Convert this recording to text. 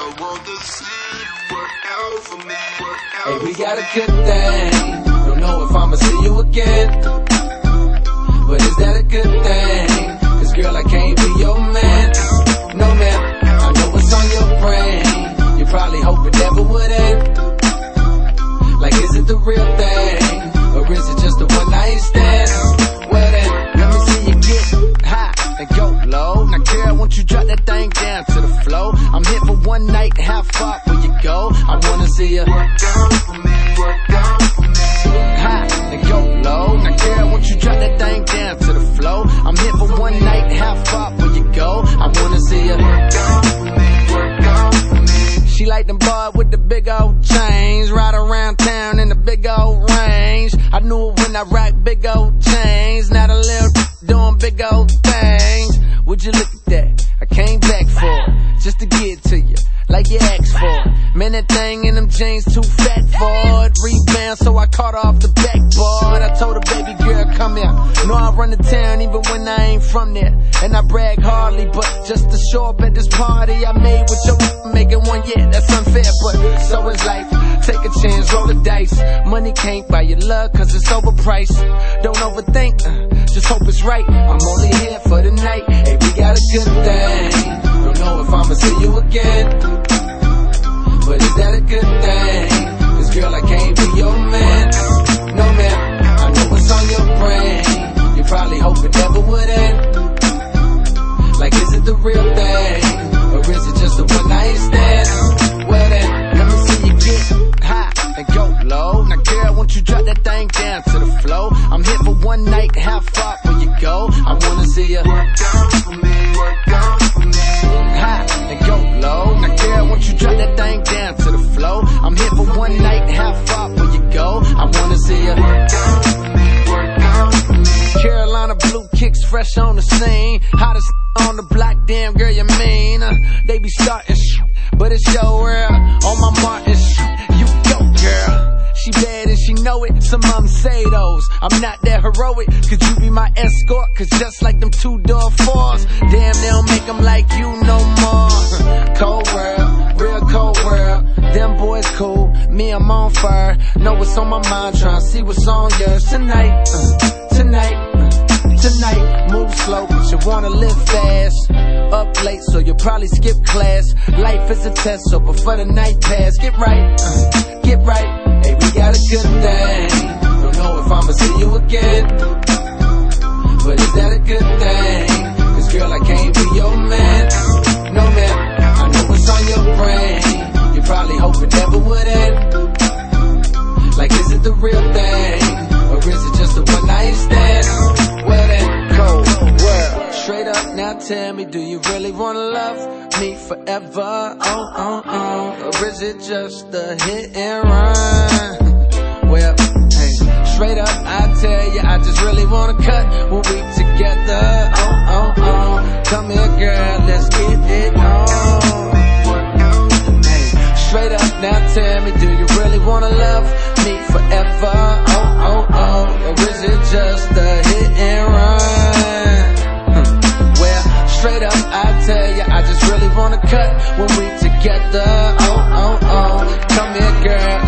I want to see you work out for me. Hey, we got a good thing. Don't know if I'ma see you again, but is that a good thing? Cause girl, I can't be your man. No man, I know what's on your brain. You probably hope it never would end. Like, is it the real thing, or is it just a one night stand? Well then, let me see you get high and go low. Now girl, won't you drop that thing down to the floor? I'm here for one night, how far will you go? I wanna see you work out for me, work out for me. High and go low. Now girl, won't you drop that thing down to the floor? I'm here for one night, how far will you go? I wanna see you work out for me, work out for me. She like them boys with the big old chains, ride around town in the big old range. I knew it when I rock big old chains. Now the little doing big old things. Would you look at that? I came back for it, just to get to you, like you asked for. Man, that thing in them jeans too fat for it. Rebound, so I caught off the backboard. I told her, baby girl, come here. Know I run the town even when I ain't from there. And I brag hardly, but just to show up at this party I made with your making one, yeah, that's unfair, but so is life. Take a chance, roll the dice. Money can't buy your love, cause it's overpriced. Don't overthink, just hope it's right. I'm only here for the night. Hey, we got a good thing. Don't know if I'ma see you again, but is that a good thing? Cause girl, I can't be your man. No man, I know what's on your brain. You probably hope it never would end. Like, is it the real thing, or is it just a one night stand? Well then, let me see you get high and go low. Now girl, won't you drop that thing down to the floor? I'm here for one night, how far will you go? I wanna see you work out for me, work out for me. High and go low. Now girl, won't you drop that thing down to the floor? I'm here for one night, how far will you go? I wanna see you work out for me, work out for me. Carolina blue kicks fresh on the scene, hottest on the block, damn girl, you mean? They be starting but it's your world. On my Martin you go, girl. She bad and she know it, some of them say those. I'm not that heroic, could you be my escort? Cause just like them two-door fours, damn, they don't make them like you no more. Cold world, real cold world. Them boys cool, me I'm on fire. Know what's on my mind, tryna see what's on yours tonight. Tonight, move slow, but you wanna live fast. Up late, so you'll probably skip class. Life is a test, so before the night pass, get right, get right. Hey, we got a good thing. Don't know if I'ma see you again, but is that a good thing? Cause girl, I can't be your man. No man, I know what's on your brain. You probably hope it never would end. Like, is it the real thing, or is it just a one night stand? Well then, cold world. Straight up, now tell me, do you really wanna love me forever? Or is it just a hit and run? Well, hey, straight up, I tell you, I just really wanna cut when we together. Come here, girl, let's get it on. Hey, straight up, now tell me, do you really wanna love me forever? Or is it just a hit and run? Well, straight up, I tell you, I just really wanna cut when we together. Come here, girl,